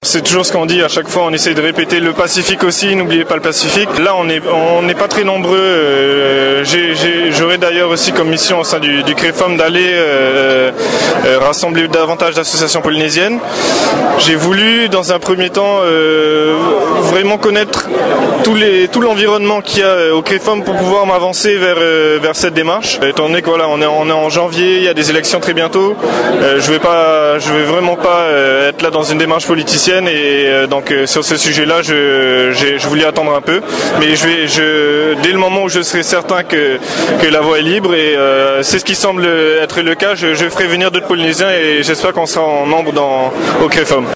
C'est toujours ce qu'on dit à chaque fois, on essaie de répéter le Pacifique aussi, n'oubliez pas le Pacifique. Là, on n'est pas très nombreux. J'aurais d'ailleurs aussi comme mission au sein du CREFOM d'aller rassembler davantage d'associations polynésiennes. J'ai voulu, dans un premier temps, vraiment connaître tout l'environnement qu'il y a au CREFOM pour pouvoir m'avancer vers cette démarche. Étant donné que voilà, on est en janvier, il y a des élections très bientôt. Je vais vraiment pas être là dans une démarche politicienne et donc sur ce sujet-là, je voulais attendre un peu. Mais dès le moment où je serai certain que la voie est libre et c'est ce qui semble être le cas, je ferai venir d'autres Polynésiens et j'espère qu'on sera en nombre au CREFOM.